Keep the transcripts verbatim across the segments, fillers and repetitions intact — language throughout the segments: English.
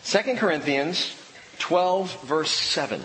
Second Corinthians twelve, verse seven.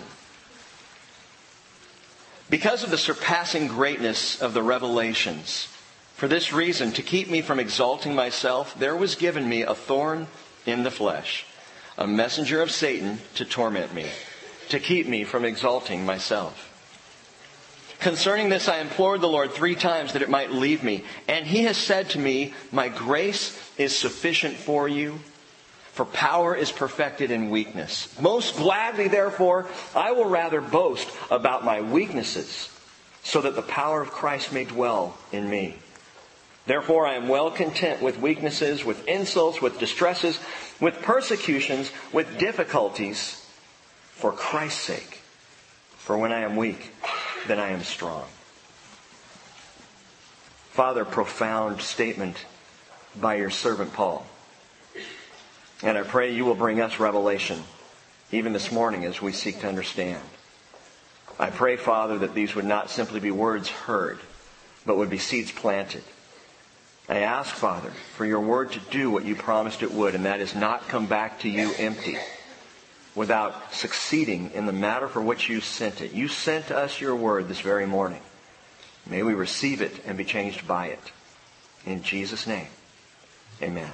Because of the surpassing greatness of the revelations, for this reason, to keep me from exalting myself, there was given me a thorn in the flesh, a messenger of Satan to torment me, to keep me from exalting myself. Concerning this, I implored the Lord three times that it might leave me. And He has said to me, my grace is sufficient for you, for power is perfected in weakness. Most gladly, therefore, I will rather boast about my weaknesses, so that the power of Christ may dwell in me. Therefore, I am well content with weaknesses, with insults, with distresses, with persecutions, with difficulties, for Christ's sake. For when I am weak, then I am strong. Father, profound statement by your servant Paul. And I pray you will bring us revelation, even this morning as we seek to understand. I pray, Father, that these would not simply be words heard, but would be seeds planted. I ask, Father, for your word to do what you promised it would, and that is not come back to you empty, without succeeding in the matter for which you sent it. You sent us your word this very morning. May we receive it and be changed by it. In Jesus' name, amen.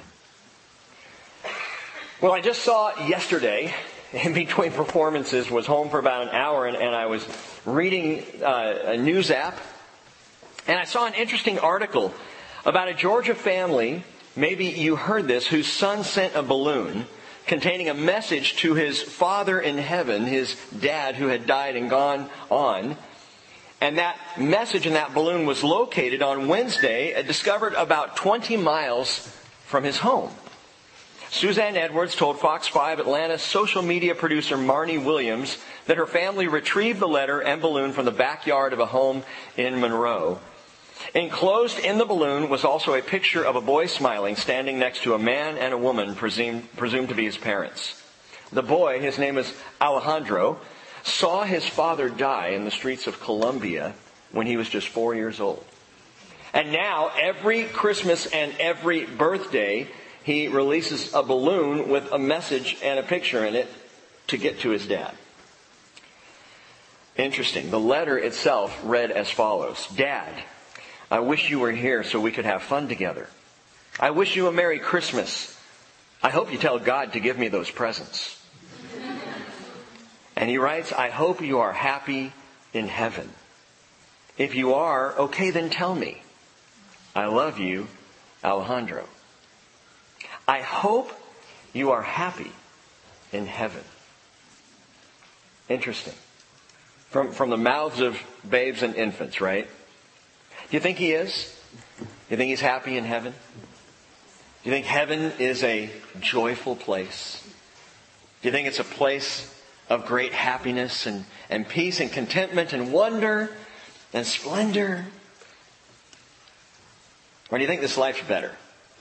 Well, I just saw yesterday, in between performances, was home for about an hour, and, and I was reading uh, a news app, and I saw an interesting article about a Georgia family, maybe you heard this, whose son sent a balloon containing a message to his father in heaven, his dad who had died and gone on. And that message in that balloon was located on Wednesday, uh, discovered about twenty miles from his home. Suzanne Edwards told Fox five Atlanta social media producer Marnie Williams that her family retrieved the letter and balloon from the backyard of a home in Monroe. Enclosed in the balloon was also a picture of a boy smiling, standing next to a man and a woman presumed, presumed to be his parents. The boy, his name is Alejandro, saw his father die in the streets of Colombia when he was just four years old. And now, every Christmas and every birthday, he releases a balloon with a message and a picture in it to get to his dad. Interesting. The letter itself read as follows. Dad, I wish you were here so we could have fun together. I wish you a Merry Christmas. I hope you tell God to give me those presents. And he writes, I hope you are happy in heaven. If you are, okay, then tell me. I love you, Alejandro. I hope you are happy in heaven. Interesting. From, from the mouths of babes and infants, right? Do you think he is? Do you think he's happy in heaven? Do you think heaven is a joyful place? Do you think it's a place of great happiness and, and peace and contentment and wonder and splendor? Or do you think this life's better?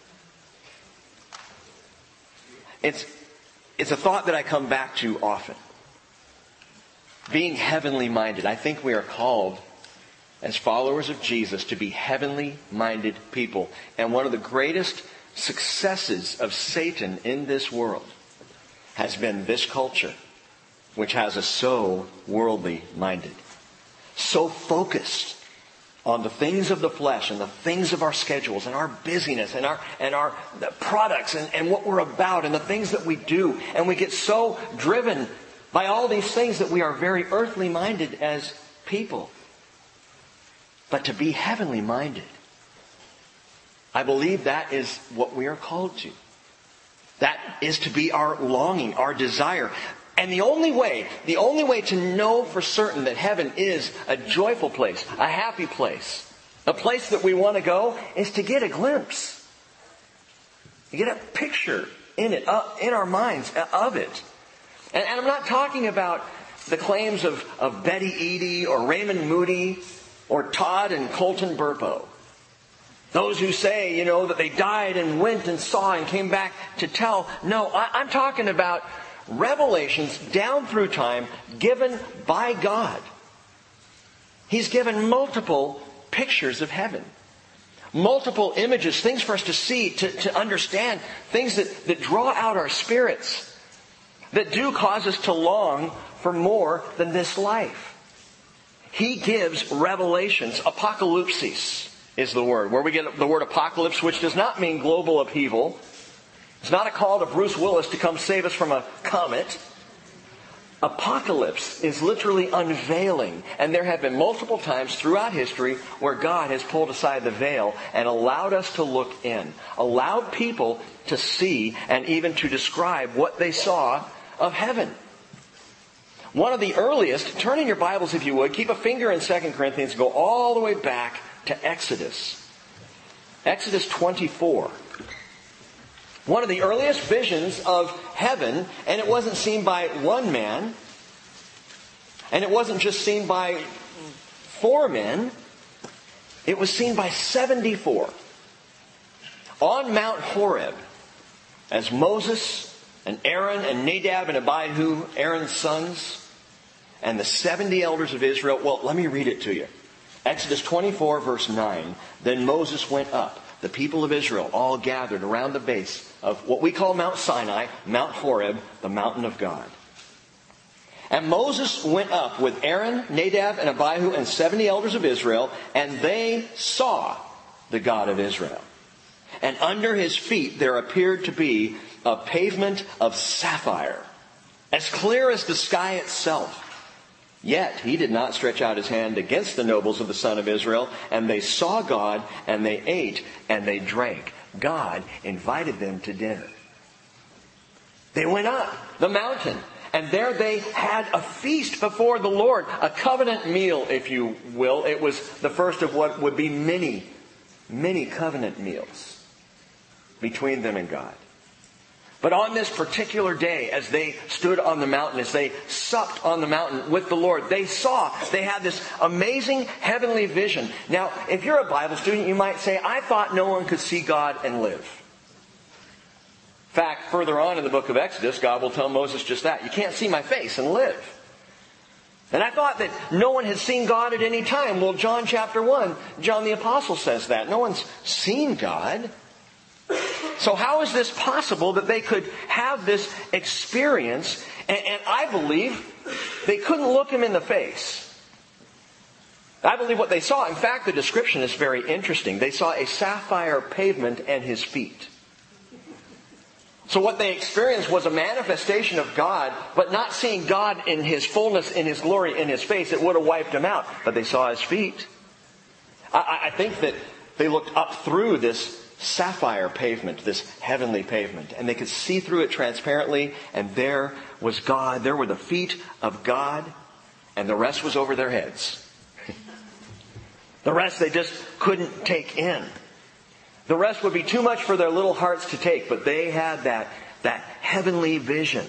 It's, it's a thought that I come back to often. Being heavenly minded. I think we are called as followers of Jesus to be heavenly minded people. And one of the greatest successes of Satan in this world has been this culture, which has us so worldly minded, so focused on the things of the flesh and the things of our schedules and our busyness and our and our products and, and what we're about and the things that we do. And we get so driven by all these things that we are very earthly minded as people. But to be heavenly minded, I believe that is what we are called to. That is to be our longing, our desire. And the only way, the only way to know for certain that heaven is a joyful place, a happy place, a place that we want to go, is to get a glimpse. To get a picture in it, uh, in our minds of it. And, and I'm not talking about the claims of, of Betty Eadie or Raymond Moody or Todd and Colton Burpo. Those who say, you know, that they died and went and saw and came back to tell. No, I, I'm talking about revelations down through time given by God. He's given multiple pictures of heaven. Multiple images, things for us to see, to, to understand, things that, that draw out our spirits. that do cause us to long for more than this life. He gives revelations. Apocalypsis is the word, where we get the word apocalypse, which does not mean global upheaval. It's not a call to Bruce Willis to come save us from a comet. Apocalypse is literally unveiling. And there have been multiple times throughout history where God has pulled aside the veil and allowed us to look in. Allowed people to see and even to describe what they saw of heaven. One of the earliest, turn in your Bibles if you would, keep a finger in Second Corinthians, go all the way back to Exodus. Exodus twenty-four. One of the earliest visions of heaven, and it wasn't seen by one man, and it wasn't just seen by four men, it was seen by seventy-four. On Mount Horeb, as Moses and Aaron and Nadab and Abihu, Aaron's sons, and the seventy elders of Israel, well, let me read it to you. Exodus twenty-four, verse nine. Then Moses went up. The people of Israel all gathered around the base of what we call Mount Sinai, Mount Horeb, the mountain of God. And Moses went up with Aaron, Nadab, and Abihu, and seventy elders of Israel, and they saw the God of Israel. And under his feet there appeared to be a pavement of sapphire, as clear as the sky itself. Yet he did not stretch out his hand against the nobles of the son of Israel, and they saw God, and they ate, and they drank. God invited them to dinner. They went up the mountain, and there they had a feast before the Lord, a covenant meal, if you will. It was the first of what would be many, many covenant meals between them and God. But on this particular day, as they stood on the mountain, as they supped on the mountain with the Lord, they saw, they had this amazing heavenly vision. Now, if you're a Bible student, you might say, I thought no one could see God and live. In fact, further on in the book of Exodus, God will tell Moses just that. You can't see my face and live. And I thought that no one had seen God at any time. Well, John chapter one, John the Apostle says that. No one's seen God. So how is this possible that they could have this experience? And, and I believe they couldn't look him in the face. I believe what they saw, in fact, the description is very interesting. They saw a sapphire pavement and his feet. So what they experienced was a manifestation of God, but not seeing God in his fullness, in his glory, in his face. It would have wiped him out. But they saw his feet. I, I think that they looked up through this sapphire pavement, this heavenly pavement, and they could see through it transparently, and there was God. There were the feet of God, and the rest was over their heads. The rest they just couldn't take in. The rest would be too much for their little hearts to take, but they had that, that heavenly vision.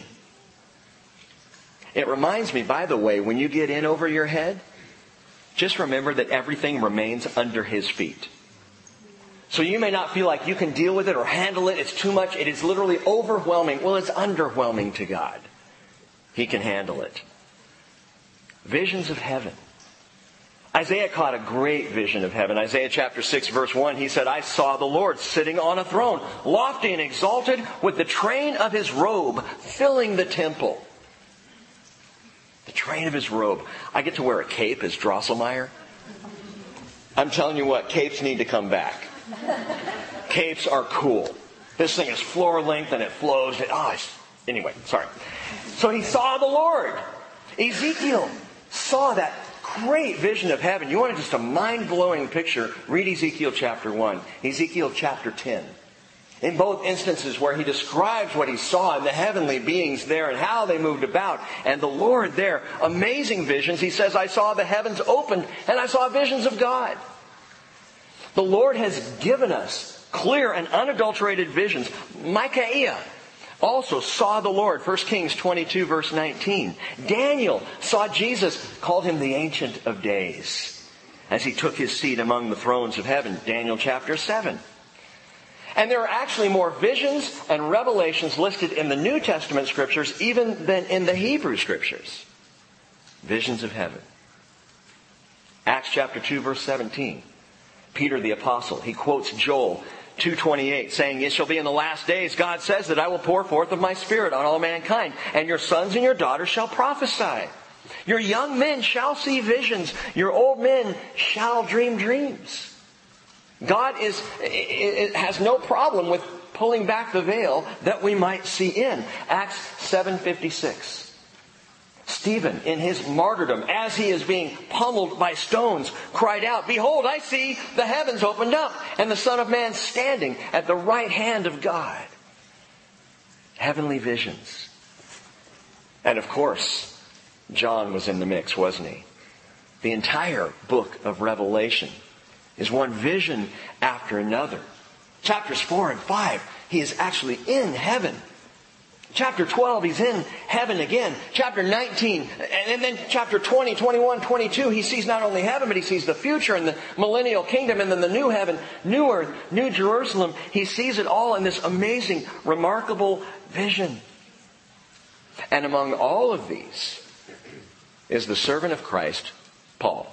It reminds me, by the way, when you get in over your head, just remember that everything remains under his feet. So you may not feel like you can deal with it or handle it. It's too much. It is literally overwhelming. Well, it's underwhelming to God. He can handle it. Visions of heaven. Isaiah caught a great vision of heaven. Isaiah chapter six verse one, he said, I saw the Lord sitting on a throne, lofty and exalted, with the train of his robe filling the temple. The train of his robe. I get to wear a cape as Drosselmeyer. I'm telling you what, capes need to come back. Capes are cool. This thing is floor length and it flows. It, oh, it's, anyway, sorry. So he saw the Lord. Ezekiel saw that great vision of heaven. You want just a mind-blowing picture? Read Ezekiel chapter one. Ezekiel chapter ten. In both instances where he describes what he saw and the heavenly beings there and how they moved about and the Lord there. Amazing visions. He says, I saw the heavens opened and I saw visions of God. The Lord has given us clear and unadulterated visions. Micaiah also saw the Lord. First Kings twenty-two verse nineteen. Daniel saw Jesus, called him the Ancient of Days, as he took his seat among the thrones of heaven. Daniel chapter seven. And there are actually more visions and revelations listed in the New Testament scriptures even than in the Hebrew scriptures. Visions of heaven. Acts chapter two verse seventeen. Peter the apostle, he quotes Joel two twenty-eight, saying, "It shall be in the last days, God says, that I will pour forth of my Spirit on all mankind, and your sons and your daughters shall prophesy. Your young men shall see visions. Your old men shall dream dreams." God is it has no problem with pulling back the veil that we might see in. Acts seven fifty-six. Stephen, in his martyrdom, as he is being pummeled by stones, cried out, "Behold, I see the heavens opened up, and the Son of Man standing at the right hand of God." Heavenly visions. And of course, John was in the mix, wasn't he? The entire book of Revelation is one vision after another. Chapters four and five, he is actually in heaven. Chapter twelve, he's in heaven again. Chapter nineteen, and then chapter twenty, twenty-one, twenty-two, he sees not only heaven, but he sees the future and the millennial kingdom, and then the new heaven, new earth, new Jerusalem. He sees it all in this amazing, remarkable vision. And among all of these is the servant of Christ, Paul.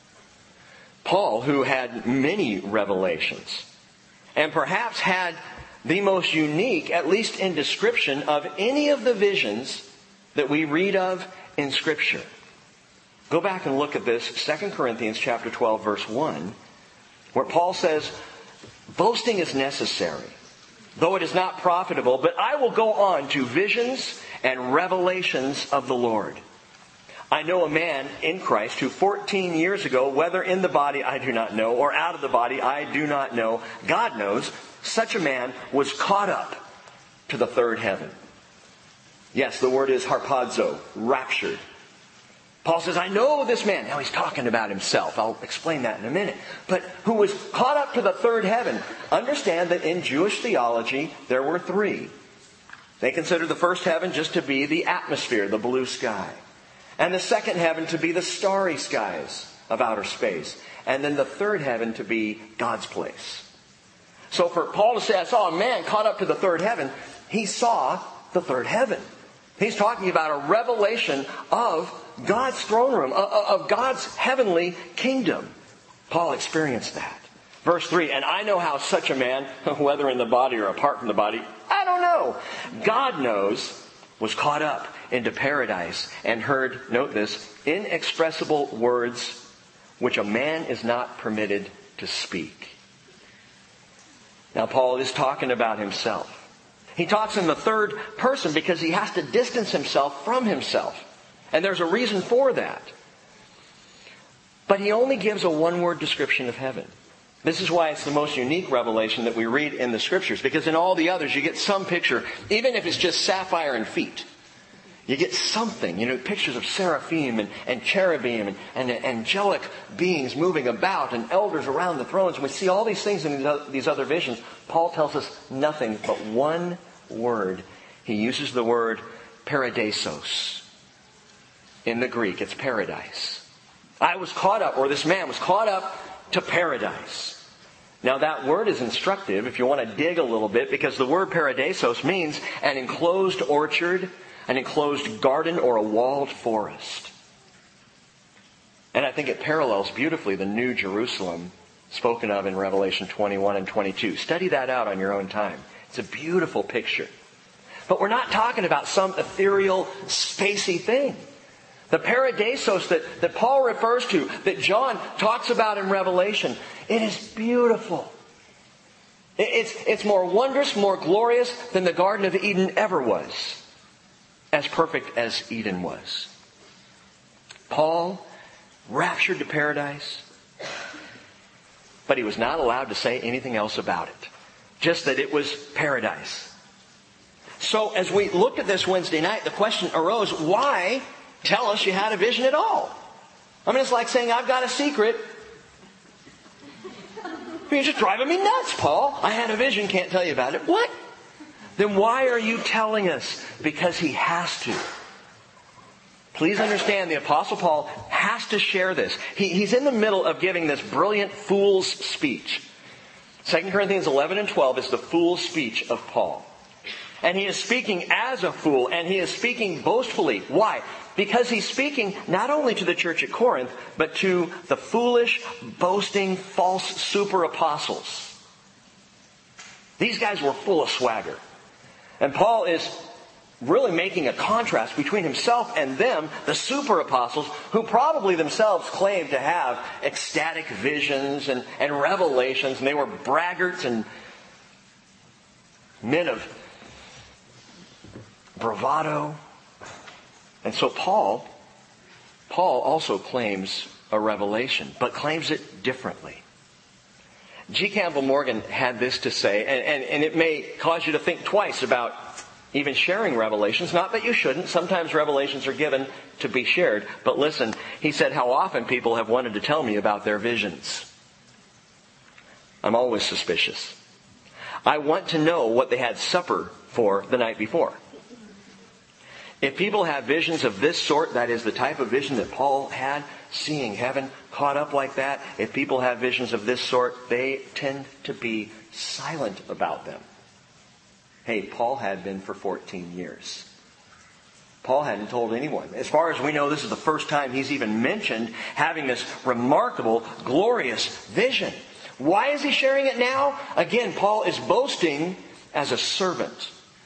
Paul, who had many revelations, and perhaps had the most unique, at least in description, of any of the visions that we read of in Scripture. Go back and look at this, Second Corinthians chapter twelve, verse one, where Paul says, "Boasting is necessary, though it is not profitable, but I will go on to visions and revelations of the Lord. I know a man in Christ who fourteen years ago, whether in the body I do not know, or out of the body I do not know, God knows, such a man was caught up to the third heaven." Yes, the word is harpazo, raptured. Paul says, I know this man. Now he's talking about himself. I'll explain that in a minute. But who was caught up to the third heaven. Understand that in Jewish theology, there were three. They considered the first heaven just to be the atmosphere, the blue sky. And the second heaven to be the starry skies of outer space. And then the third heaven to be God's place. So for Paul to say, I saw a man caught up to the third heaven, he saw the third heaven. He's talking about a revelation of God's throne room, of God's heavenly kingdom. Paul experienced that. Verse three, "And I know how such a man, whether in the body or apart from the body, I don't know, God knows, was caught up into paradise and heard," note this, "inexpressible words which a man is not permitted to speak." Now Paul is talking about himself. He talks in the third person because he has to distance himself from himself. And there's a reason for that. But he only gives a one-word description of heaven. This is why it's the most unique revelation that we read in the Scriptures. Because in all the others you get some picture, even if it's just sapphire and feet. You get something, you know, pictures of seraphim and, and cherubim and, and, and angelic beings moving about and elders around the thrones. And we see all these things in these other visions. Paul tells us nothing but one word. He uses the word paradisos. In the Greek, it's paradise. I was caught up, or this man was caught up to paradise. Now that word is instructive if you want to dig a little bit, because the word paradisos means an enclosed orchard, an enclosed garden, or a walled forest. And I think it parallels beautifully the New Jerusalem spoken of in Revelation twenty-one and twenty-two. Study that out on your own time. It's a beautiful picture. But we're not talking about some ethereal, spacey thing. The paradisos that, that Paul refers to, that John talks about in Revelation, it is beautiful. It's, it's more wondrous, more glorious than the Garden of Eden ever was. As perfect as Eden was. Paul, raptured to paradise, but he was not allowed to say anything else about it. Just that it was paradise. So as we looked at this Wednesday night, the question arose, why tell us you had a vision at all? I mean, it's like saying, I've got a secret. You're just driving me nuts, Paul. I had a vision, can't tell you about it. What? Then why are you telling us? Because he has to. Please understand, the Apostle Paul has to share this. He, he's in the middle of giving this brilliant fool's speech. Second Corinthians eleven and twelve is the fool's speech of Paul. And he is speaking as a fool, and he is speaking boastfully. Why? Because he's speaking not only to the church at Corinth, but to the foolish, boasting, false super apostles. These guys were full of swagger. And Paul is really making a contrast between himself and them, the super apostles, who probably themselves claimed to have ecstatic visions and, and revelations, and they were braggarts and men of bravado. And so Paul, Paul also claims a revelation, but claims it differently. G. Campbell Morgan had this to say, and, and, and it may cause you to think twice about even sharing revelations. Not that you shouldn't. Sometimes revelations are given to be shared. But listen, he said, how often people have wanted to tell me about their visions. I'm always suspicious. I want to know what they had supper for the night before. If people have visions of this sort, that is the type of vision that Paul had, seeing heaven caught up like that, if people have visions of this sort, they tend to be silent about them. Hey, Paul had been for fourteen years. Paul hadn't told anyone. As far as we know, this is the first time he's even mentioned having this remarkable, glorious vision. Why is he sharing it now? Again, Paul is boasting as a servant.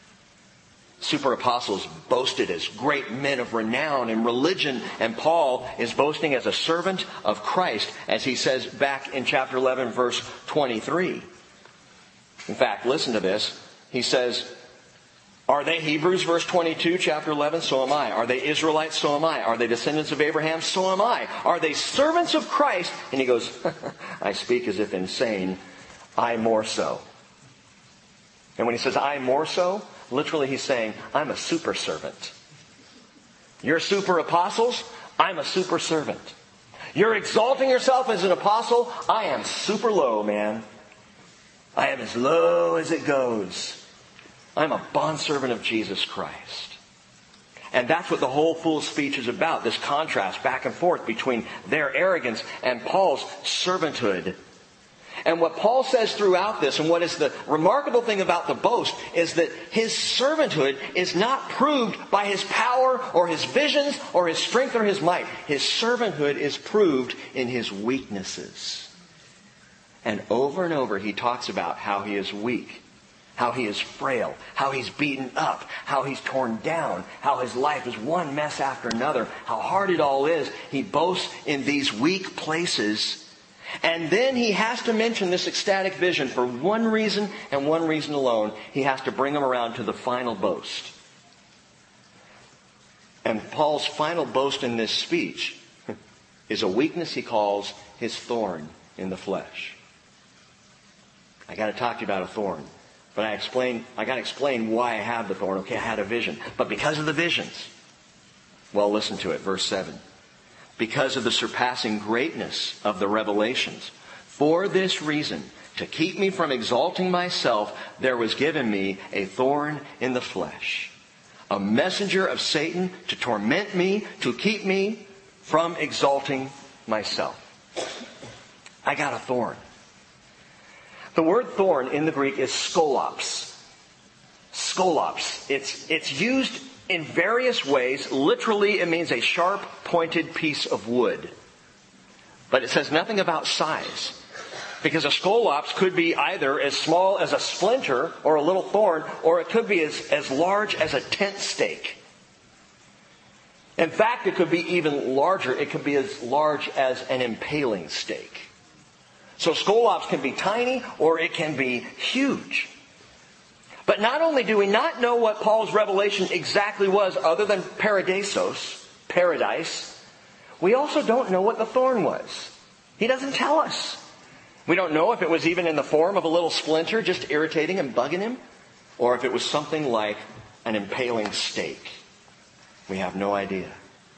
Super apostles boasted as great men of renown in religion, and Paul is boasting as a servant of Christ, as he says back in chapter eleven, verse twenty-three. In fact, listen to this. He says, are they Hebrews, verse twenty-two, chapter eleven? So am I. Are they Israelites? So am I. Are they descendants of Abraham? So am I. Are they servants of Christ? And he goes, I speak as if insane. I more so. And when he says, I more so, literally he's saying, I'm a super servant. You're super apostles? I'm a super servant. You're exalting yourself as an apostle? I am super low, man. I am as low as it goes. I'm a bondservant of Jesus Christ. And that's what the whole fool's speech is about, this contrast back and forth between their arrogance and Paul's servanthood. And what Paul says throughout this, and what is the remarkable thing about the boast, is that his servanthood is not proved by his power or his visions or his strength or his might. His servanthood is proved in his weaknesses. And over and over he talks about how he is weak, how he is frail, how he's beaten up, how he's torn down, how his life is one mess after another, how hard it all is. He boasts in these weak places. And then he has to mention this ecstatic vision for one reason and one reason alone. He has to bring him around to the final boast. And Paul's final boast in this speech is a weakness he calls his thorn in the flesh. I got to talk to you about a thorn. But I explain, I got to explain why I have the thorn. Okay, I had a vision. But because of the visions, well, listen to it. Verse seven. Because of the surpassing greatness of the revelations, for this reason, to keep me from exalting myself, there was given me a thorn in the flesh, a messenger of Satan to torment me, to keep me from exalting myself. I got a thorn. The word thorn in the Greek is skolops. Skolops. It's, it's used in various ways. Literally, it means a sharp, pointed piece of wood. But it says nothing about size. Because a skolops could be either as small as a splinter or a little thorn, or it could be as, as large as a tent stake. In fact, it could be even larger. It could be as large as an impaling stake. So skolops can be tiny or it can be huge. But not only do we not know what Paul's revelation exactly was other than paradisos, paradise, we also don't know what the thorn was. He doesn't tell us. We don't know if it was even in the form of a little splinter just irritating and bugging him, or if it was something like an impaling stake. We have no idea.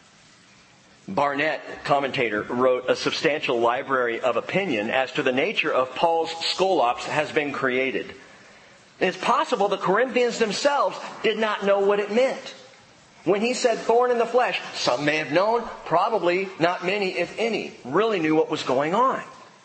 Barnett, commentator, wrote a substantial library of opinion as to the nature of Paul's skolops has been created. It's possible the Corinthians themselves did not know what it meant. When he said thorn in the flesh, some may have known, probably not many, if any, really knew what was going on.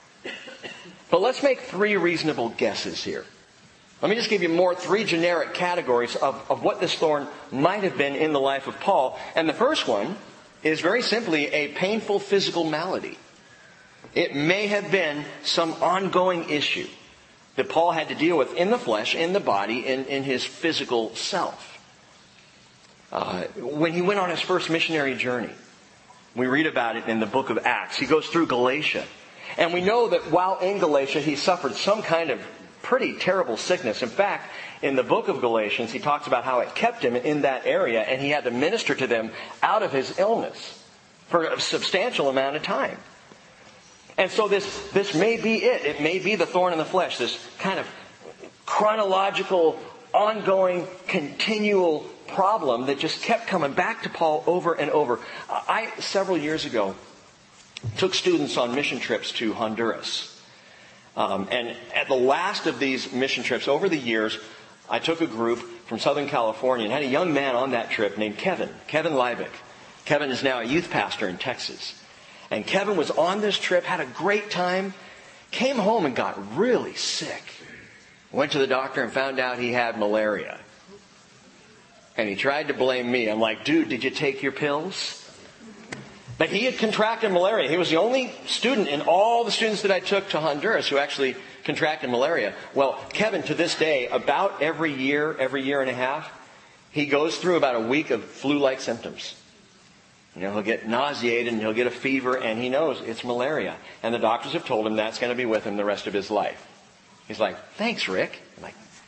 But let's make three reasonable guesses here. Let me just give you more three generic categories of, of what this thorn might have been in the life of Paul. And the first one is very simply a painful physical malady. It may have been some ongoing issue. that Paul had to deal with in the flesh, in the body, in, in his physical self. Uh, when he went on his first missionary journey, we read about it in the book of Acts. He goes through Galatia. And we know that while in Galatia, he suffered some kind of pretty terrible sickness. In fact, in the book of Galatians, he talks about how it kept him in that area, and he had to minister to them out of his illness for a substantial amount of time. And so this, this may be it. It may be the thorn in the flesh, this kind of chronological, ongoing, continual problem that just kept coming back to Paul over and over. I, several years ago, took students on mission trips to Honduras. Um, and at the last of these mission trips, over the years, I took a group from Southern California and had a young man on that trip named Kevin, Kevin Leibick. Kevin is now a youth pastor in Texas. And Kevin was on this trip, had a great time, came home and got really sick. Went to the doctor and found out he had malaria. And he tried to blame me. I'm like, dude, did you take your pills? But he had contracted malaria. He was the only student in all the students that I took to Honduras who actually contracted malaria. Well, Kevin, to this day, about every year, every year and a half, he goes through about a week of flu-like symptoms. You know, he'll get nauseated and he'll get a fever, and he knows it's malaria. And the doctors have told him that's going to be with him the rest of his life. He's like, thanks, Rick. I'm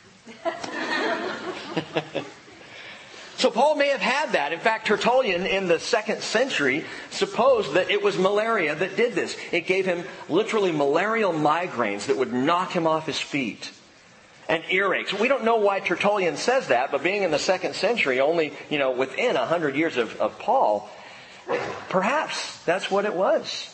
like... So Paul may have had that. In fact, Tertullian in the second century supposed that it was malaria that did this. It gave him literally malarial migraines that would knock him off his feet. And earaches. We don't know why Tertullian says that, but being in the second century, only, you know, within a hundred years of, of Paul, perhaps that's what it was.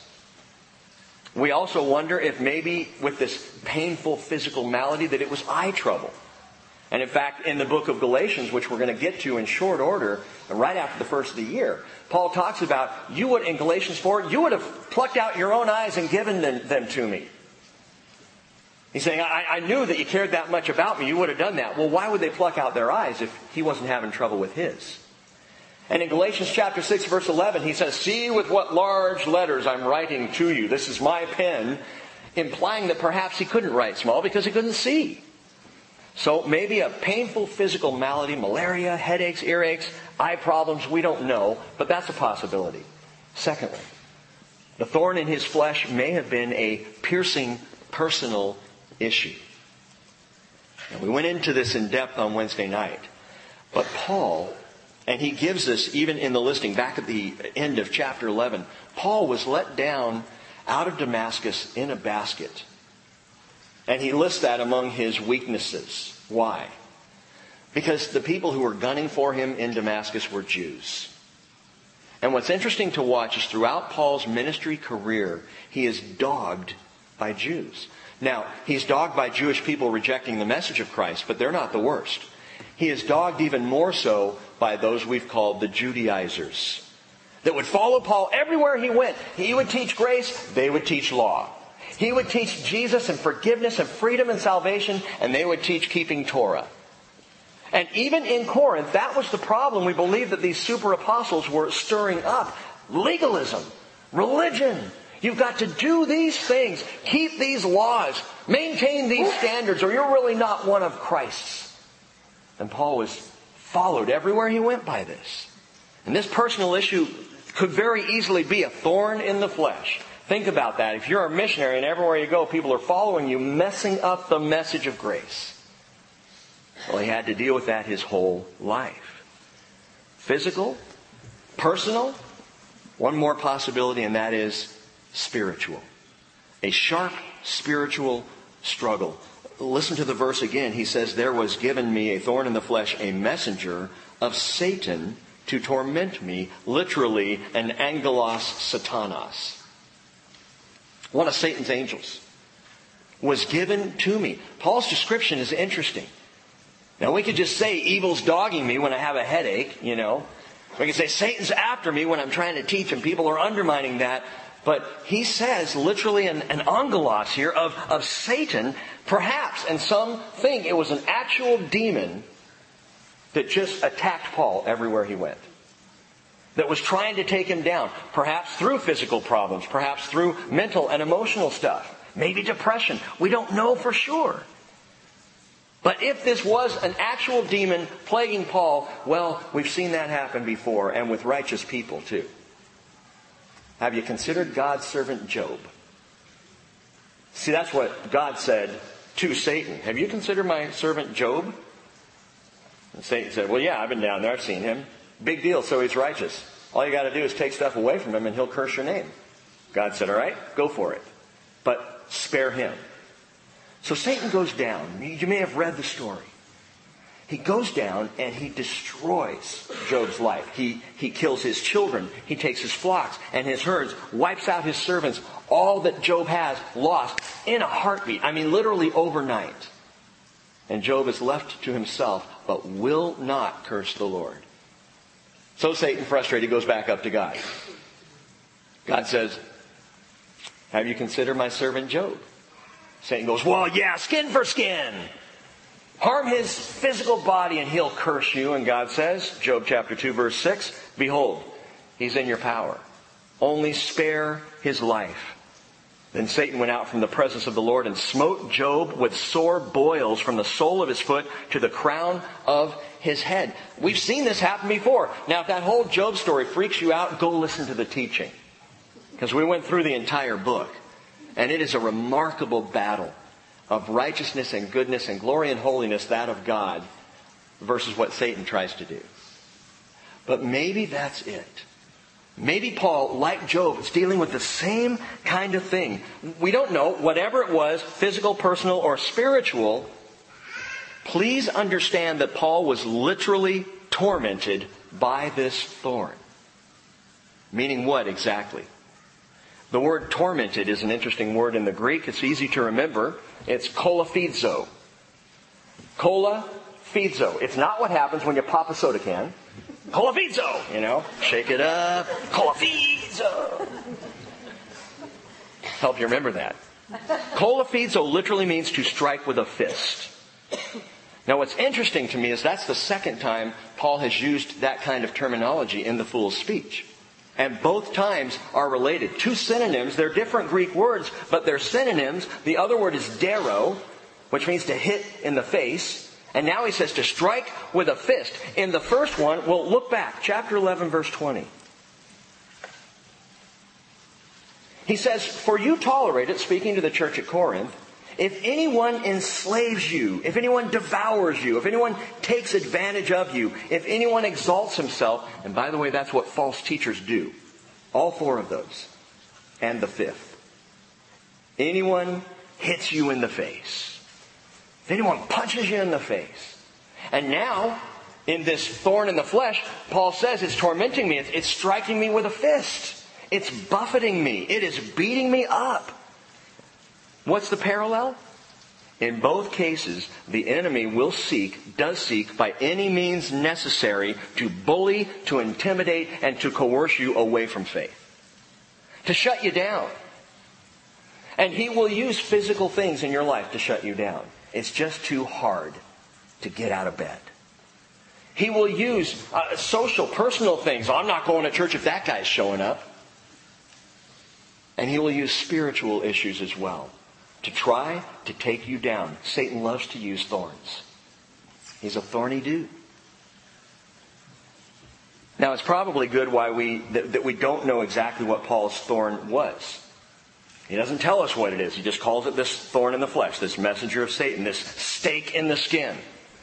We also wonder if maybe with this painful physical malady that it was eye trouble. And in fact, in the book of Galatians, which we're going to get to in short order, right after the first of the year, Paul talks about, you would, in Galatians four, you would have plucked out your own eyes and given them, them to me. He's saying, I, I knew that you cared that much about me, you would have done that. Well, why would they pluck out their eyes if he wasn't having trouble with his? And in Galatians chapter six, verse eleven, he says, see with what large letters I'm writing to you. This is my pen, implying that perhaps he couldn't write small because he couldn't see. So maybe a painful physical malady, malaria, headaches, earaches, eye problems, we don't know, but that's a possibility. Secondly, the thorn in his flesh may have been a piercing personal issue. And we went into this in depth on Wednesday night. But Paul, and he gives us even in the listing back at the end of chapter eleven, Paul was let down out of Damascus in a basket. And he lists that among his weaknesses. Why? Because the people who were gunning for him in Damascus were Jews. And what's interesting to watch is throughout Paul's ministry career, he is dogged by Jews. Now, he's dogged by Jewish people rejecting the message of Christ, but they're not the worst. He is dogged even more so by those we've called the Judaizers, that would follow Paul everywhere he went. He would teach grace, they would teach law. He would teach Jesus and forgiveness and freedom and salvation, and they would teach keeping Torah. And even in Corinth, that was the problem. We believe that these super apostles were stirring up. Legalism, religion. You've got to do these things, keep these laws, maintain these standards, or you're really not one of Christ's. And Paul was followed everywhere he went by this. And this personal issue could very easily be a thorn in the flesh. Think about that. If you're a missionary and everywhere you go, people are following you, messing up the message of grace. Well, he had to deal with that his whole life. Physical, personal, one more possibility, and that is spiritual. A sharp spiritual struggle. Listen to the verse again. He says, there was given me a thorn in the flesh, a messenger of Satan to torment me. Literally, an angelos satanas. One of Satan's angels was given to me. Paul's description is interesting. Now we could just say evil's dogging me when I have a headache, you know. We could say Satan's after me when I'm trying to teach and people are undermining that. But he says literally an, an angelos here of, of Satan, perhaps, and some think it was an actual demon that just attacked Paul everywhere he went. That was trying to take him down, perhaps through physical problems, perhaps through mental and emotional stuff, maybe depression. We don't know for sure. But if this was an actual demon plaguing Paul, well, we've seen that happen before, and with righteous people too. Have you considered God's servant Job? See, that's what God said to Satan. Have you considered my servant Job? And Satan said, well, yeah, I've been down there. I've seen him. Big deal, so he's righteous. All you got to do is take stuff away from him and he'll curse your name. God said, all right, go for it. But spare him. So Satan goes down. You may have read the story. He goes down and he destroys Job's life. He, he kills his children. He takes his flocks and his herds, wipes out his servants. All that Job has lost in a heartbeat. I mean, literally overnight. And Job is left to himself, but will not curse the Lord. So Satan, frustrated, goes back up to God. God says, have you considered my servant Job? Satan goes, well, yeah, skin for skin. Harm his physical body and he'll curse you. And God says, Job chapter two, verse six, behold, he's in your power. Only spare his life. Then Satan went out from the presence of the Lord and smote Job with sore boils from the sole of his foot to the crown of his head. We've seen this happen before. Now, if that whole Job story freaks you out, go listen to the teaching. Because we went through the entire book. And it is a remarkable battle of righteousness and goodness and glory and holiness, that of God, versus what Satan tries to do. But maybe that's it. Maybe Paul, like Job, is dealing with the same kind of thing. We don't know. Whatever it was, physical, personal, or spiritual, please understand that Paul was literally tormented by this thorn. Meaning what exactly? The word tormented is an interesting word in the Greek. It's easy to remember. It's kolaphizo. Kolaphizo. It's not what happens when you pop a soda can. Kolaphizo! You know, shake it up. Kolaphizo! Help you remember that. Kolaphizo literally means to strike with a fist. Now what's interesting to me is that's the second time Paul has used that kind of terminology in the Fool's Speech. And both times are related. Two synonyms. They're different Greek words, but they're synonyms. The other word is dero, which means to hit in the face. And now he says to strike with a fist. In the first one, well, look back. Chapter eleven, verse twenty. He says, for you tolerate it, speaking to the church at Corinth, if anyone enslaves you, if anyone devours you, if anyone takes advantage of you, if anyone exalts himself, and by the way, that's what false teachers do. All four of those. And the fifth. Anyone hits you in the face. If anyone punches you in the face. And now, in this thorn in the flesh, Paul says it's tormenting me. It's, it's striking me with a fist. It's buffeting me. It is beating me up. What's the parallel? In both cases, the enemy will seek, does seek, by any means necessary to bully, to intimidate, and to coerce you away from faith. To shut you down. And he will use physical things in your life to shut you down. It's just too hard to get out of bed. He will use uh, social, personal things. I'm not going to church if that guy's showing up. And he will use spiritual issues as well. To try to take you down. Satan loves to use thorns. He's a thorny dude. Now it's probably good why we that, that we don't know exactly what Paul's thorn was. He doesn't tell us what it is. He just calls it this thorn in the flesh, this messenger of Satan, this stake in the skin.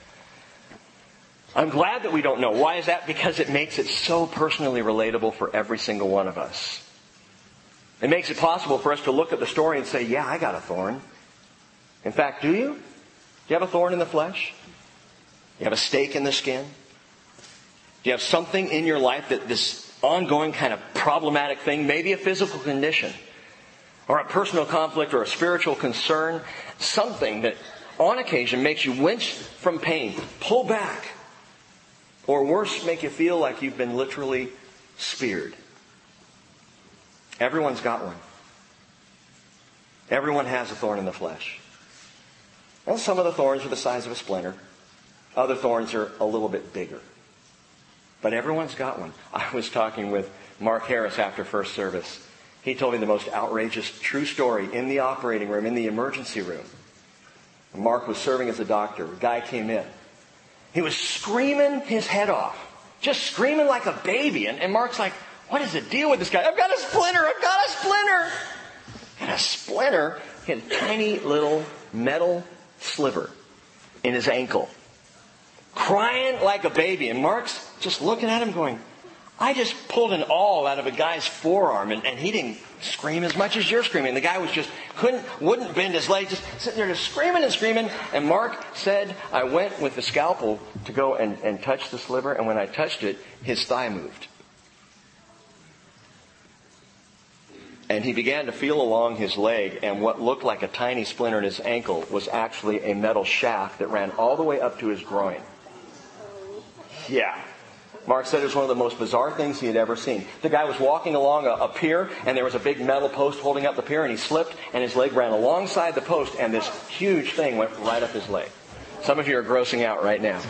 I'm glad that we don't know. Why is that? Because it makes it so personally relatable for every single one of us. It makes it possible for us to look at the story and say, yeah, I got a thorn. In fact, do you? Do you have a thorn in the flesh? Do you have a stake in the skin? Do you have something in your life that this ongoing kind of problematic thing, maybe a physical condition, or a personal conflict, or a spiritual concern, something that on occasion makes you wince from pain, pull back, or worse, make you feel like you've been literally speared? Everyone's got one. Everyone has a thorn in the flesh. Well, some of the thorns are the size of a splinter. Other thorns are a little bit bigger. But everyone's got one. I was talking with Mark Harris after first service. He told me the most outrageous true story in the operating room, in the emergency room. Mark was serving as a doctor. A guy came in. He was screaming his head off. Just screaming like a baby. And, and Mark's like, what is the deal with this guy? I've got a splinter! I've got a splinter! And a splinter, he had a tiny little metal sliver in his ankle. Crying like a baby. And Mark's just looking at him going, I just pulled an awl out of a guy's forearm and, and he didn't scream as much as you're screaming. The guy was just, couldn't, wouldn't bend his leg, just sitting there just screaming and screaming. And Mark said, I went with the scalpel to go and, and touch the sliver, and when I touched it, his thigh moved. And he began to feel along his leg, and what looked like a tiny splinter in his ankle was actually a metal shaft that ran all the way up to his groin. Yeah. Mark said it was one of the most bizarre things he had ever seen. The guy was walking along a, a pier, and there was a big metal post holding up the pier, and he slipped, and his leg ran alongside the post, and this huge thing went right up his leg. Some of you are grossing out right now.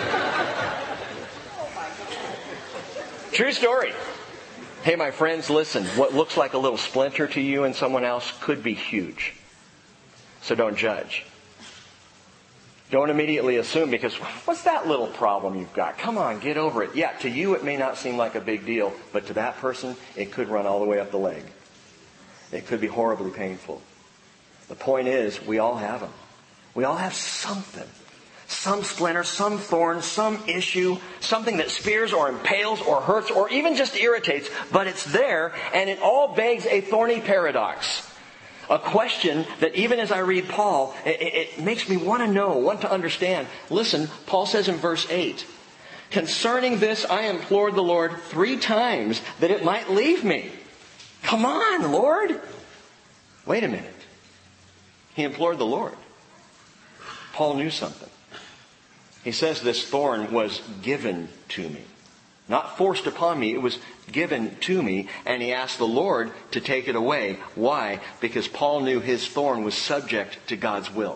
True story. Hey, my friends, listen. What looks like a little splinter to you and someone else could be huge. So don't judge. Don't immediately assume, because what's that little problem you've got? Come on, get over it. Yeah, to you it may not seem like a big deal, but to that person, it could run all the way up the leg. It could be horribly painful. The point is, we all have them. We all have something. Some splinter, some thorn, some issue, something that spears or impales or hurts or even just irritates, but it's there, and it all begs a thorny paradox. A question that even as I read Paul, it, it makes me want to know, want to understand. Listen, Paul says in verse eight, concerning this I implored the Lord three times that it might leave me. Come on, Lord. Wait a minute. He implored the Lord. Paul knew something. He says this thorn was given to me. Not forced upon me, it was given to me, and he asked the Lord to take it away. Why? Because Paul knew his thorn was subject to God's will.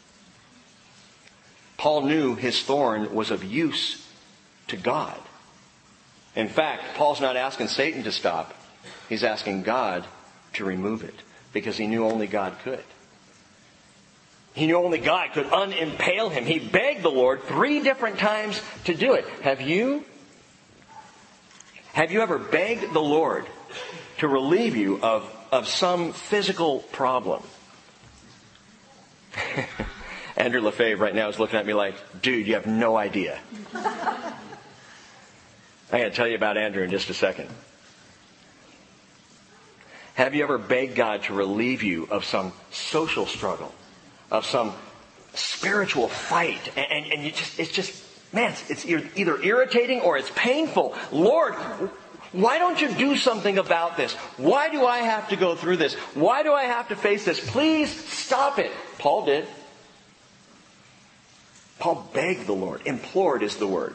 Paul knew his thorn was of use to God. In fact, Paul's not asking Satan to stop. He's asking God to remove it, because he knew only God could. He knew only God could unimpale him. He begged the Lord three different times to do it. Have you? Have you ever begged the Lord to relieve you of, of some physical problem? Andrew Lefebvre right now is looking at me like, dude, you have no idea. I'm going to tell you about Andrew in just a second. Have you ever begged God to relieve you of some social struggle, of some spiritual fight, and, and, and you just, it's just, man, it's either irritating or it's painful. Lord, why don't you do something about this? Why do I have to go through this? Why do I have to face this? Please stop it. Paul did. Paul begged the Lord. Implored is the word.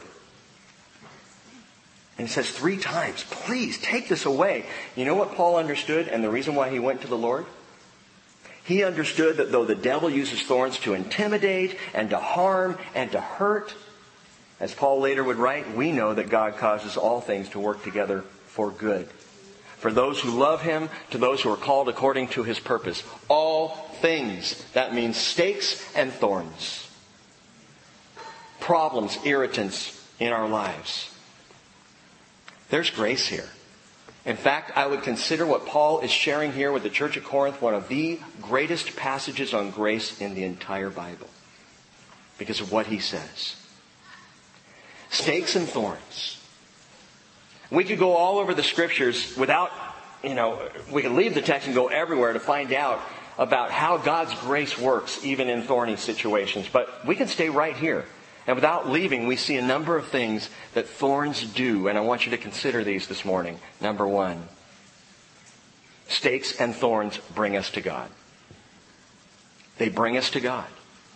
And he says three times, please take this away. You know what Paul understood and the reason why he went to the Lord? He understood that though the devil uses thorns to intimidate and to harm and to hurt, as Paul later would write, we know that God causes all things to work together for good. For those who love Him, to those who are called according to His purpose. All things. That means stakes and thorns. Problems, irritants in our lives. There's grace here. In fact, I would consider what Paul is sharing here with the church at Corinth one of the greatest passages on grace in the entire Bible. Because of what he says. Stakes and thorns. We could go all over the scriptures without, you know, we could leave the text and go everywhere to find out about how God's grace works even in thorny situations. But we can stay right here. And without leaving, we see a number of things that thorns do. And I want you to consider these this morning. Number one, stakes and thorns bring us to God. They bring us to God.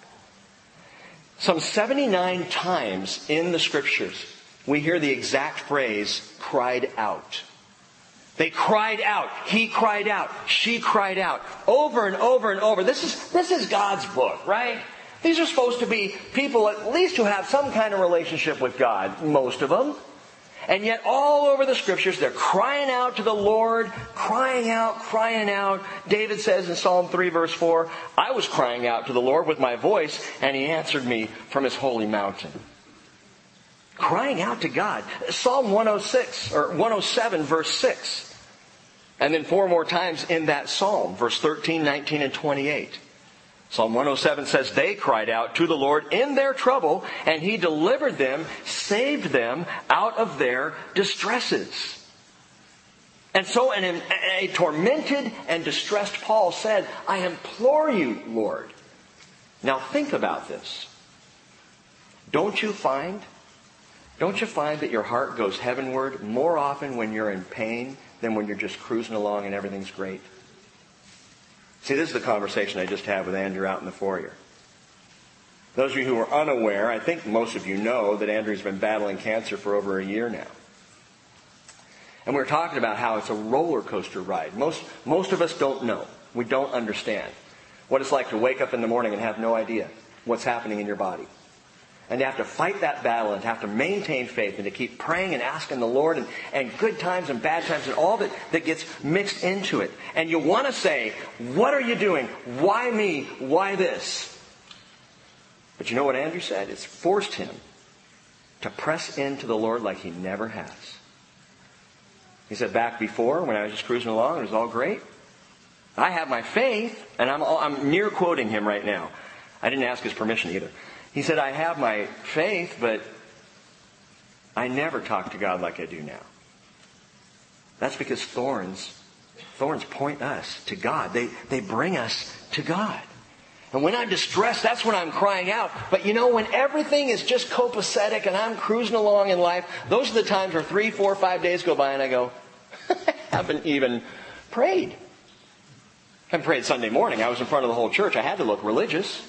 Some seventy-nine times in the scriptures, we hear the exact phrase, cried out. They cried out. He cried out. She cried out. Over and over and over. This is, this is God's book, right? These are supposed to be people at least who have some kind of relationship with God, most of them. And yet all over the Scriptures, they're crying out to the Lord, crying out, crying out. David says in Psalm three, verse four, I was crying out to the Lord with my voice, and He answered me from His holy mountain. Crying out to God. Psalm one oh six, or one oh seven, verse six. And then four more times in that psalm, verse thirteen, nineteen, and twenty-eight. Psalm one oh seven says, they cried out to the Lord in their trouble, and He delivered them, saved them out of their distresses. And so an, a tormented and distressed Paul said, I implore you, Lord. Now think about this. Don't you find, don't you find that your heart goes heavenward more often when you're in pain than when you're just cruising along and everything's great? See, this is the conversation I just had with Andrew out in the foyer. Those of you who are unaware, I think most of you know that Andrew's been battling cancer for over a year now. And we were talking about how it's a roller coaster ride. Most, most of us don't know. We don't understand what it's like to wake up in the morning and have no idea what's happening in your body. And to have to fight that battle and to have to maintain faith and to keep praying and asking the Lord and, and good times and bad times and all that, that gets mixed into it. And you want to say, what are you doing? Why me? Why this? But you know what Andrew said? It's forced him to press into the Lord like he never has. He said, back before, when I was just cruising along, it was all great. I have my faith, and I'm, all, I'm near quoting him right now. I didn't ask his permission either. He said, I have my faith, but I never talk to God like I do now. That's because thorns, thorns point us to God. They, they bring us to God. And when I'm distressed, that's when I'm crying out. But you know, when everything is just copacetic and I'm cruising along in life, those are the times where three, four, five days go by and I go, I haven't even prayed. I prayed Sunday morning. I was in front of the whole church. I had to look religious.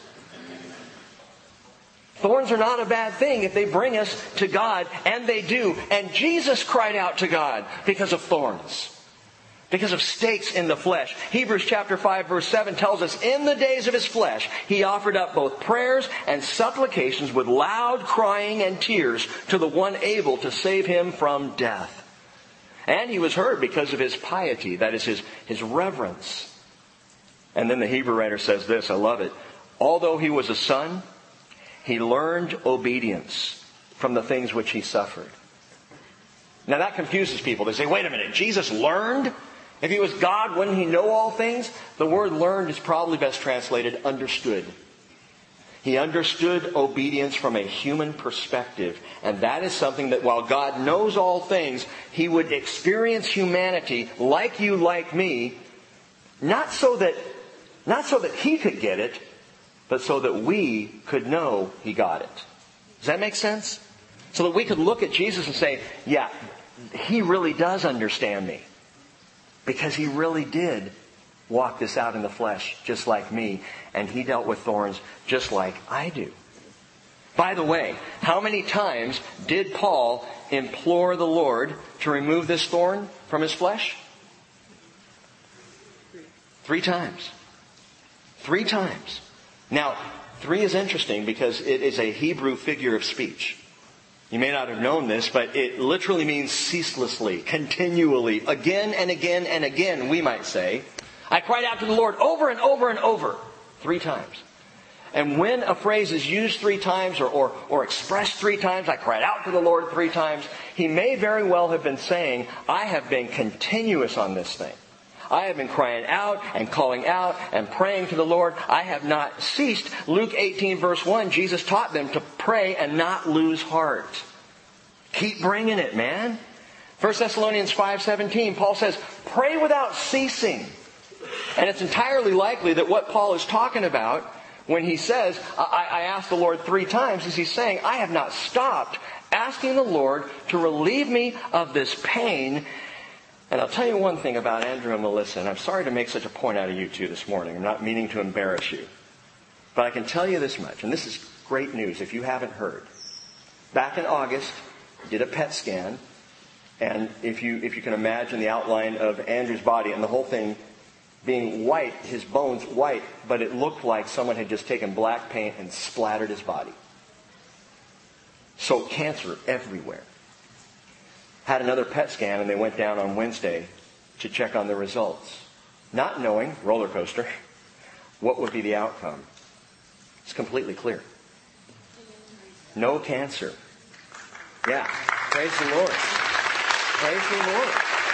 Thorns are not a bad thing if they bring us to God, and they do. And Jesus cried out to God because of thorns, because of stakes in the flesh. Hebrews chapter five verse seven tells us, in the days of His flesh, He offered up both prayers and supplications with loud crying and tears to the one able to save Him from death. And He was heard because of His piety, that is His, his reverence. And then the Hebrew writer says this, I love it. Although He was a son, He learned obedience from the things which He suffered. Now that confuses people. They say, wait a minute, Jesus learned? If He was God, wouldn't He know all things? The word learned is probably best translated understood. He understood obedience from a human perspective. And that is something that while God knows all things, He would experience humanity like you, like me, not so that, not so that He could get it, but so that we could know He got it. Does that make sense? So that we could look at Jesus and say, yeah, He really does understand me. Because He really did walk this out in the flesh just like me. And He dealt with thorns just like I do. By the way, how many times did Paul implore the Lord to remove this thorn from his flesh? Three times. Three times. Now, three is interesting because it is a Hebrew figure of speech. You may not have known this, but it literally means ceaselessly, continually, again and again and again, we might say. I cried out to the Lord over and over and over, three times. And when a phrase is used three times or, or, or expressed three times, I cried out to the Lord three times, he may very well have been saying, I have been continuous on this thing. I have been crying out and calling out and praying to the Lord. I have not ceased. Luke eighteen verse one, Jesus taught them to pray and not lose heart. Keep bringing it, man. First Thessalonians five seventeen, Paul says, pray without ceasing. And it's entirely likely that what Paul is talking about when he says, I, I asked the Lord three times, is he's saying, I have not stopped asking the Lord to relieve me of this pain. And I'll tell you one thing about Andrew and Melissa, and I'm sorry to make such a point out of you two this morning. I'm not meaning to embarrass you. But I can tell you this much, and this is great news if you haven't heard. Back in August, did a P E T scan, and if you if you can imagine the outline of Andrew's body and the whole thing being white, his bones white, but it looked like someone had just taken black paint and splattered his body. So cancer everywhere. had another P E T scan, and they went down on Wednesday to check on the results. Not knowing, roller coaster, what would be the outcome. It's completely clear. No cancer. Yeah. Praise the Lord. Praise the Lord.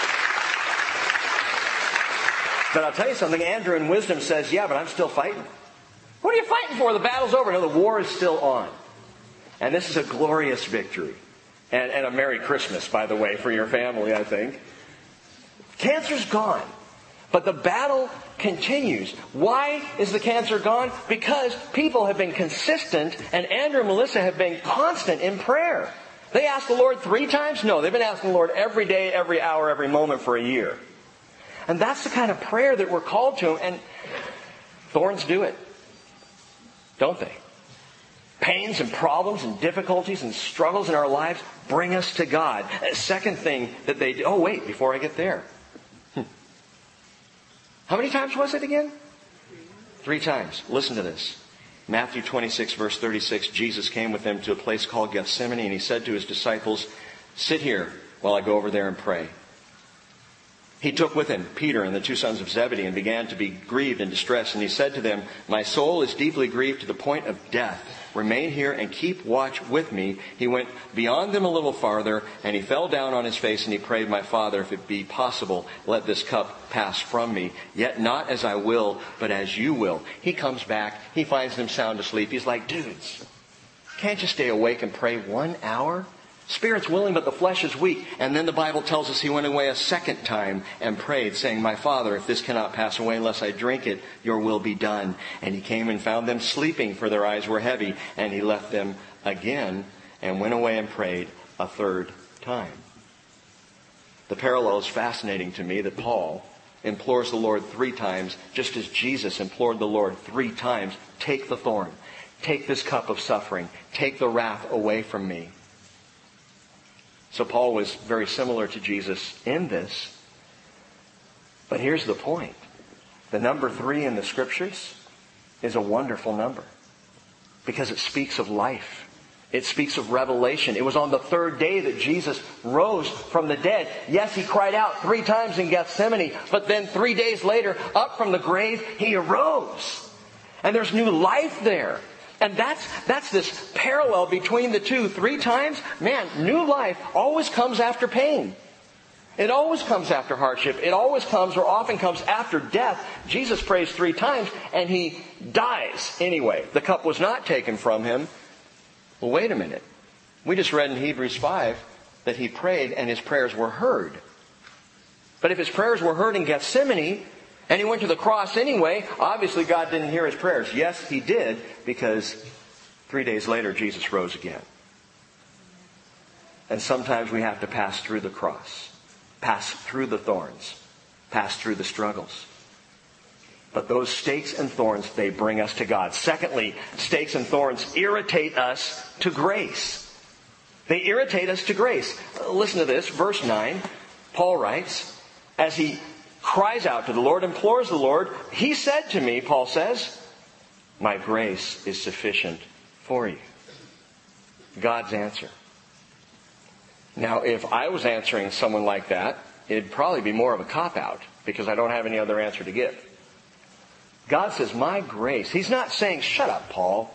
But I'll tell you something, Andrew in wisdom says, yeah, but I'm still fighting. What are you fighting for? The battle's over. No, the war is still on. And this is a glorious victory. And, and a Merry Christmas, by the way, for your family, I think. Cancer's gone. But the battle continues. Why is the cancer gone? Because people have been consistent, and Andrew and Melissa have been constant in prayer. They asked the Lord three times? No, they've been asking the Lord every day, every hour, every moment for a year. And that's the kind of prayer that we're called to. And thorns do it. Don't they? Pains and problems and difficulties and struggles in our lives bring us to God. Second thing that they do... Oh, wait, before I get there. Hmm. How many times was it again? Three times. Listen to this. Matthew twenty-six, verse thirty-six. Jesus came with them to a place called Gethsemane, and He said to His disciples, sit here while I go over there and pray. He took with Him Peter and the two sons of Zebedee and began to be grieved and distressed. And He said to them, my soul is deeply grieved to the point of death. Remain here and keep watch with me. He went beyond them a little farther, and He fell down on His face and He prayed, my Father, if it be possible, let this cup pass from me. Yet not as I will, but as You will. He comes back. He finds them sound asleep. He's like, dudes, can't you stay awake and pray one hour? Spirit's willing, but the flesh is weak. And then the Bible tells us He went away a second time and prayed, saying, my Father, if this cannot pass away unless I drink it, Your will be done. And He came and found them sleeping, for their eyes were heavy. And He left them again and went away and prayed a third time. The parallel is fascinating to me that Paul implores the Lord three times, just as Jesus implored the Lord three times, take the thorn, take this cup of suffering, take the wrath away from me. So Paul was very similar to Jesus in this. But here's the point. The number three in the Scriptures is a wonderful number because it speaks of life. It speaks of revelation. It was on the third day that Jesus rose from the dead. Yes, He cried out three times in Gethsemane, but then three days later, up from the grave, He arose. And there's new life there. And that's that's this parallel between the two. Three times, man, new life always comes after pain. It always comes after hardship. It always comes or often comes after death. Jesus prays three times and He dies anyway. The cup was not taken from Him. Well, wait a minute. We just read in Hebrews five that He prayed and His prayers were heard. But if His prayers were heard in Gethsemane, and He went to the cross anyway, obviously God didn't hear His prayers. Yes, He did, because three days later Jesus rose again. And sometimes we have to pass through the cross, pass through the thorns, pass through the struggles. But those stakes and thorns, they bring us to God. Secondly, stakes and thorns irritate us to grace. They irritate us to grace. Listen to this, verse nine. Paul writes, as he cries out to the Lord, implores the Lord, He said to me, Paul says, my grace is sufficient for you. God's answer. Now, if I was answering someone like that, it'd probably be more of a cop-out, because I don't have any other answer to give. God says, my grace. He's not saying, shut up, Paul.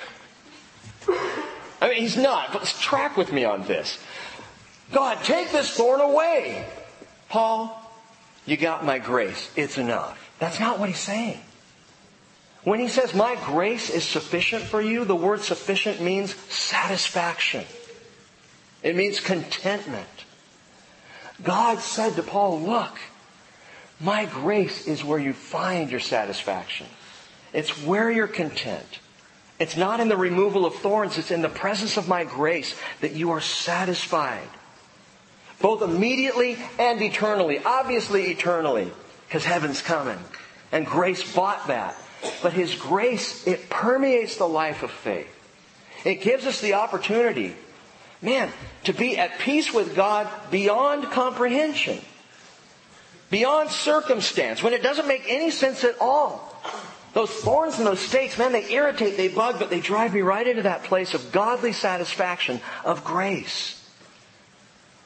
I mean, He's not, but track with me on this. God, take this thorn away. Paul, you got my grace. It's enough. That's not what He's saying. When He says, my grace is sufficient for you, the word sufficient means satisfaction. It means contentment. God said to Paul, look, my grace is where you find your satisfaction. It's where you're content. It's not in the removal of thorns. It's in the presence of my grace that you are satisfied. Both immediately and eternally. Obviously eternally, because heaven's coming. And grace bought that. But His grace, it permeates the life of faith. It gives us the opportunity, man, to be at peace with God beyond comprehension. Beyond circumstance. When it doesn't make any sense at all. Those thorns and those stakes, man, they irritate, they bug, but they drive me right into that place of godly satisfaction, of grace.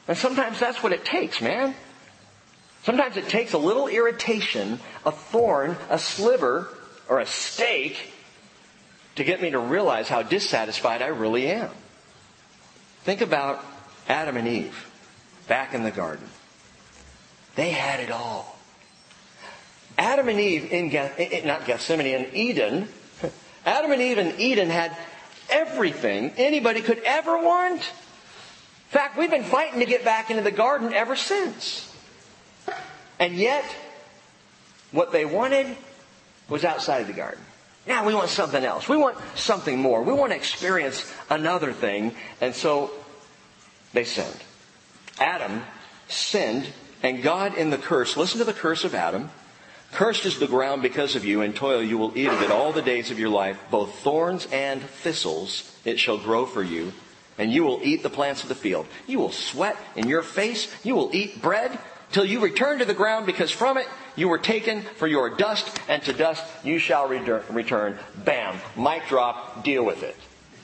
And sometimes that's what it takes, man. Sometimes it takes a little irritation, a thorn, a sliver, or a stake to get me to realize how dissatisfied I really am. Think about Adam and Eve back in the garden. They had it all. Adam and Eve in, Geth- not Gethsemane, in Eden, Adam and Eve in Eden had everything anybody could ever want. In fact, we've been fighting to get back into the garden ever since. And yet, what they wanted was outside of the garden. Now we want something else. We want something more. We want to experience another thing. And so they sinned. Adam sinned, and God in the curse, listen to the curse of Adam. Cursed is the ground because of you, and toil you will eat of it all the days of your life. Both thorns and thistles it shall grow for you, and you will eat the plants of the field. You will sweat in your face. You will eat bread till you return to the ground, because from it you were taken, for you are dust, and to dust you shall return. Bam. Mic drop. Deal with it.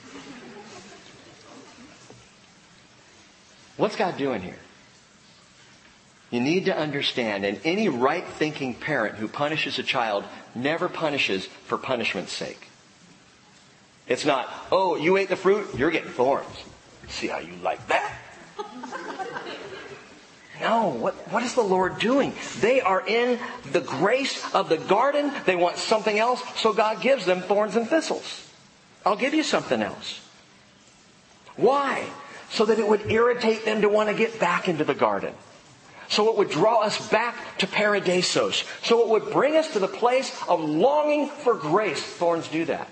What's God doing here? You need to understand, and any right-thinking parent who punishes a child never punishes for punishment's sake. It's not, oh, you ate the fruit, you're getting thorns. See how you like that. No, what, what is the Lord doing? They are in the grace of the garden. They want something else, so God gives them thorns and thistles. I'll give you something else. Why? So that it would irritate them to want to get back into the garden. So it would draw us back to paradisos. So it would bring us to the place of longing for grace. Thorns do that.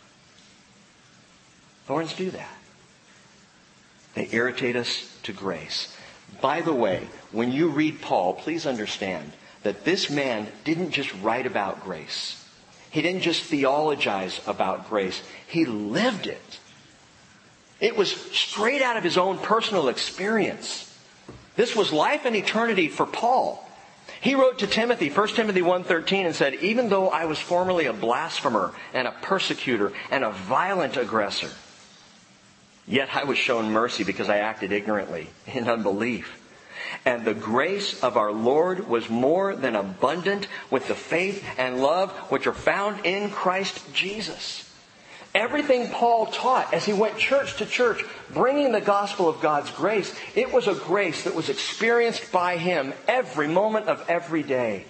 Thorns do that. They irritate us to grace. By the way, when you read Paul, please understand that this man didn't just write about grace. He didn't just theologize about grace. He lived it. It was straight out of his own personal experience. This was life and eternity for Paul. He wrote to Timothy, First Timothy one thirteen, and said, even though I was formerly a blasphemer and a persecutor and a violent aggressor, yet I was shown mercy because I acted ignorantly in unbelief. And the grace of our Lord was more than abundant with the faith and love which are found in Christ Jesus. Everything Paul taught as he went church to church, bringing the gospel of God's grace, it was a grace that was experienced by him every moment of every day.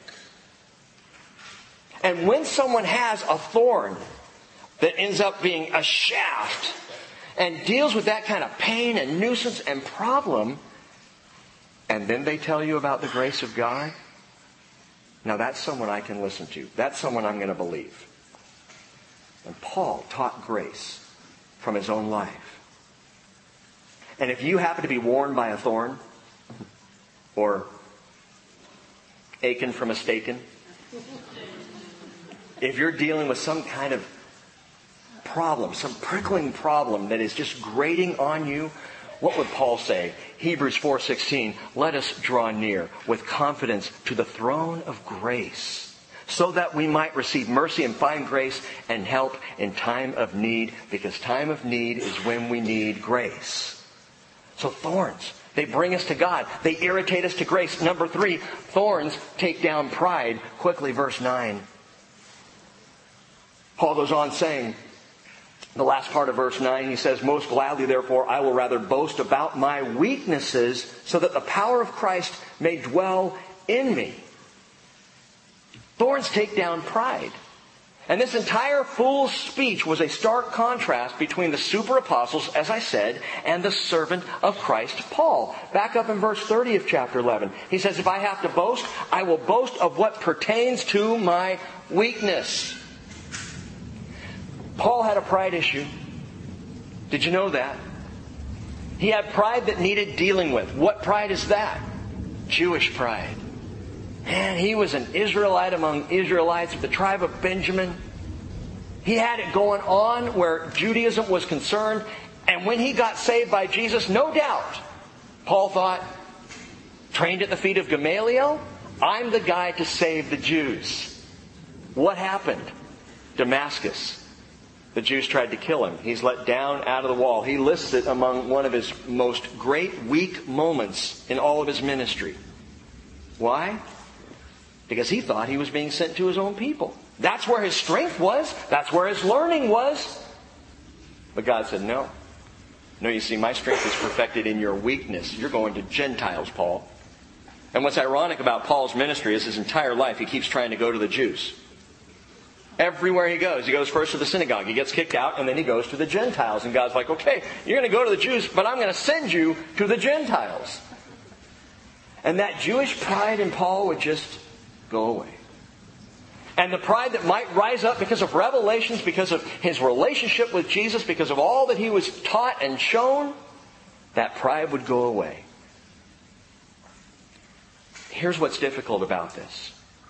And when someone has a thorn that ends up being a shaft and deals with that kind of pain and nuisance and problem, and then they tell you about the grace of God, now that's someone I can listen to. That's someone I'm going to believe. And Paul taught grace from his own life. And if you happen to be worn by a thorn, or aching from a stakin', if you're dealing with some kind of problem, some prickling problem that is just grating on you, what would Paul say? Hebrews four sixteen, let us draw near with confidence to the throne of grace, so that we might receive mercy and find grace and help in time of need, because time of need is when we need grace. So thorns, they bring us to God. They irritate us to grace. Number three, thorns take down pride. Quickly, verse nine. Paul goes on saying, the last part of verse nine, he says, most gladly, therefore, I will rather boast about my weaknesses, so that the power of Christ may dwell in me. Thorns take down pride. And this entire fool's speech was a stark contrast between the super apostles, as I said, and the servant of Christ, Paul. Back up in verse thirty of chapter eleven. He says, if I have to boast, I will boast of what pertains to my weakness. Paul had a pride issue. Did you know that? He had pride that needed dealing with. What pride is that? Jewish pride. Man, he was an Israelite among Israelites of the tribe of Benjamin. He had it going on where Judaism was concerned. And when he got saved by Jesus, no doubt, Paul thought, trained at the feet of Gamaliel, I'm the guy to save the Jews. What happened? Damascus. the Jews tried to kill him. He's let down out of the wall. He lists it among one of his most great weak moments in all of his ministry. Why? Because he thought he was being sent to his own people. That's where his strength was. That's where his learning was. But God said, no. No, you see, my strength is perfected in your weakness. You're going to Gentiles, Paul. And what's ironic about Paul's ministry is his entire life he keeps trying to go to the Jews. Everywhere he goes, he goes first to the synagogue. He gets kicked out, and then he goes to the Gentiles. And God's like, okay, you're going to go to the Jews, but I'm going to send you to the Gentiles. And that Jewish pride in Paul would just go away. And the pride that might rise up because of revelations, because of his relationship with Jesus, because of all that he was taught and shown, that pride would go away. Here's what's difficult about this.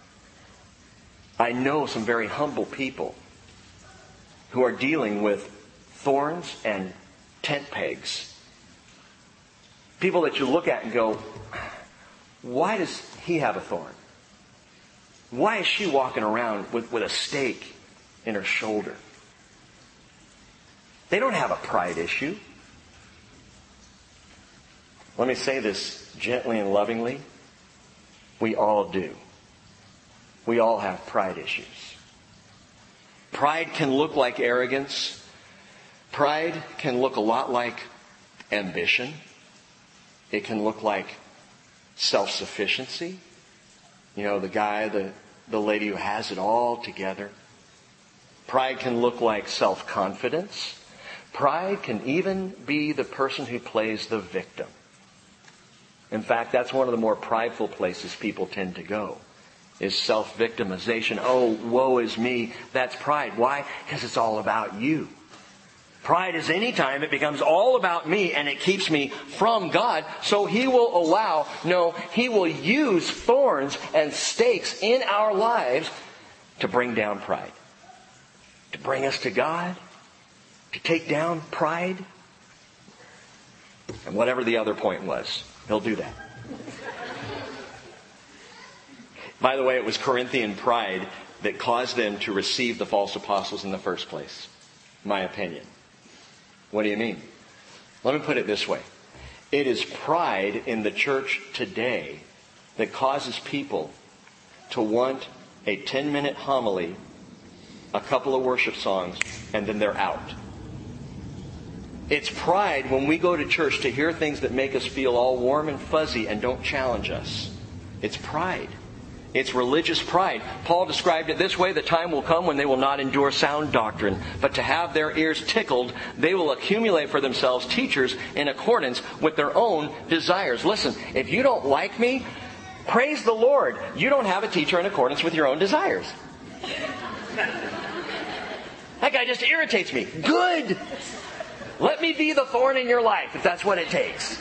I know some very humble people who are dealing with thorns and tent pegs. People that you look at and go, why does he have a thorn? Why is she walking around with, with a stake in her shoulder? They don't have a pride issue. Let me say this gently and lovingly. We all do. We all have pride issues. Pride can look like arrogance. Pride can look a lot like ambition. It can look like self-sufficiency. You know, the guy, the, the lady who has it all together. Pride can look like self-confidence. Pride can even be the person who plays the victim. In fact, that's one of the more prideful places people tend to go. Is self-victimization. Oh, woe is me. That's pride. Why? Because it's all about you. Pride is any time it becomes all about me and it keeps me from God. So He will allow, no, He will use thorns and stakes in our lives to bring down pride. To bring us to God. To take down pride. And whatever the other point was, He'll do that. By the way, it was Corinthian pride that caused them to receive the false apostles in the first place. My opinion. What do you mean? Let me put it this way. It is pride in the church today that causes people to want a ten-minute homily, a couple of worship songs, and then they're out. It's pride when we go to church to hear things that make us feel all warm and fuzzy and don't challenge us. It's pride. It's religious pride. Paul described it this way: the time will come when they will not endure sound doctrine, but to have their ears tickled, they will accumulate for themselves teachers in accordance with their own desires. Listen, if you don't like me, praise the Lord. You don't have a teacher in accordance with your own desires. That guy just irritates me. Good! Let me be the thorn in your life if that's what it takes.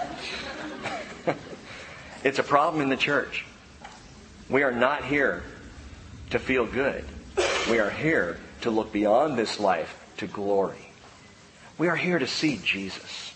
It's a problem in the church. We are not here to feel good. We are here to look beyond this life to glory. We are here to see Jesus.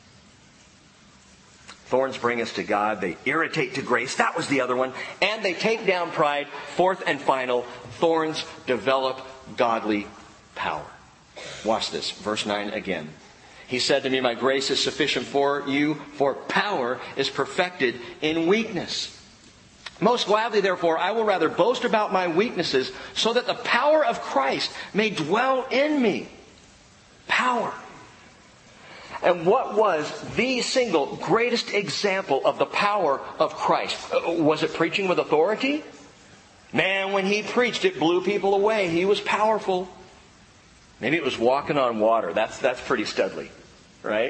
Thorns bring us to God. They irritate to grace. That was the other one. And they take down pride. Fourth and final, thorns develop godly power. Watch this. Verse nine again. He said to me, my grace is sufficient for you, for power is perfected in weakness. Most gladly, therefore, I will rather boast about my weaknesses, so that the power of Christ may dwell in me. Power. And what was the single greatest example of the power of Christ? Was it preaching with authority? Man, when He preached, it blew people away. He was powerful. Maybe it was walking on water. That's, that's pretty studly, right?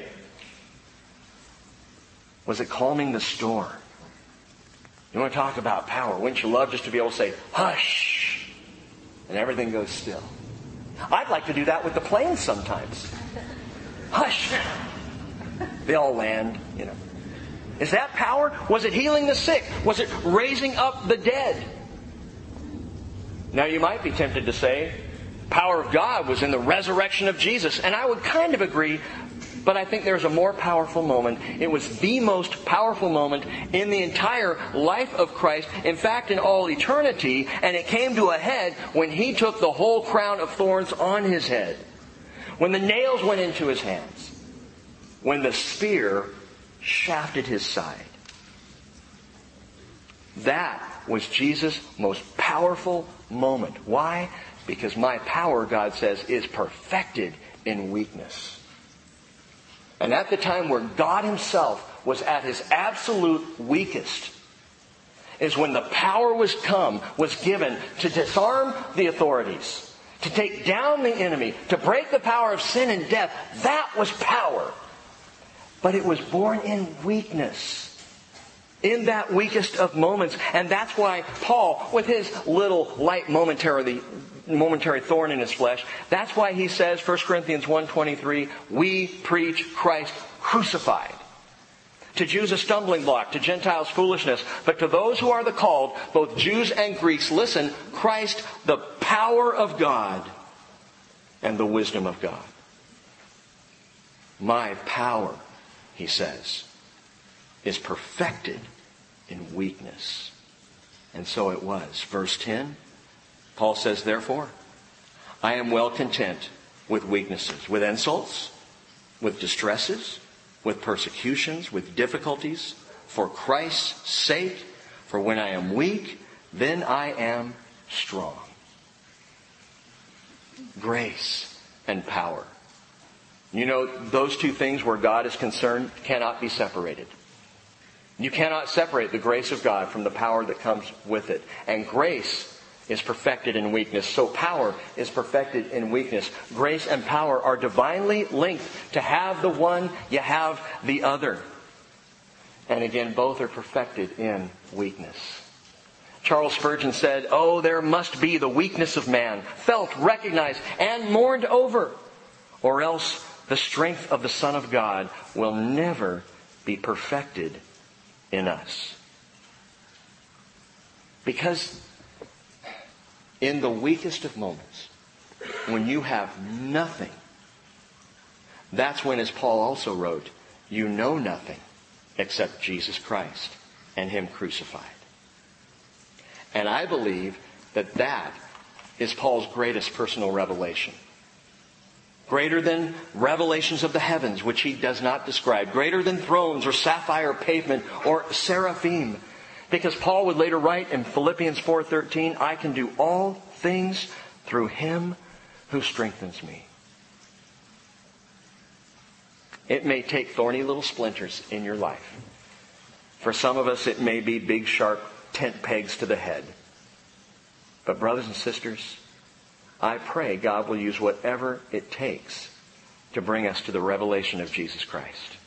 Was it calming the storm? You want to talk about power? Wouldn't you love just to be able to say, hush, and everything goes still? I'd like to do that with the planes sometimes. Hush. They all land, you know. Is that power? Was it healing the sick? Was it raising up the dead? Now you might be tempted to say, power of God was in the resurrection of Jesus. And I would kind of agree, but I think there's a more powerful moment. It was the most powerful moment in the entire life of Christ. In fact, in all eternity. And it came to a head when He took the whole crown of thorns on His head. when the nails went into his hands, when the spear shafted his side. That was Jesus' most powerful moment. Why? Because my power, God says, is perfected in weakness. And at the time where God himself was at his absolute weakest, is when the power was come, was given to disarm the authorities, to take down the enemy, to break the power of sin and death. That was power. But it was born in weakness. In that weakest of moments. And that's why Paul, with his little light momentary, momentary thorn in his flesh, that's why he says, First Corinthians one twenty-three, we preach Christ crucified. To Jews a stumbling block, to Gentiles foolishness, but to those who are the called, both Jews and Greeks, listen, Christ, the power of God and the wisdom of God. My power, he says, is perfected in weakness. And so it was. Verse ten, Paul says, therefore, I am well content with weaknesses, with insults, with distresses, with persecutions, with difficulties, for Christ's sake. For when I am weak, then I am strong. Grace and power. You know, those two things where God is concerned cannot be separated. You cannot separate the grace of God from the power that comes with it. And grace is perfected in weakness. So power is perfected in weakness. Grace and power are divinely linked. To have the one, you have the other. And again, both are perfected in weakness. Charles Spurgeon said, oh, there must be the weakness of man, felt, recognized, and mourned over, or else the strength of the Son of God will never be perfected in us. Because in the weakest of moments, when you have nothing, that's when, as Paul also wrote, you know nothing except Jesus Christ and Him crucified. And I believe that that is Paul's greatest personal revelation. Greater than revelations of the heavens, which he does not describe. Greater than thrones or sapphire pavement or seraphim. Because Paul would later write in Philippians four thirteen, I can do all things through Him who strengthens me. It may take thorny little splinters in your life. For some of us, it may be big, sharp tent pegs to the head. But brothers and sisters, I pray God will use whatever it takes to bring us to the revelation of Jesus Christ.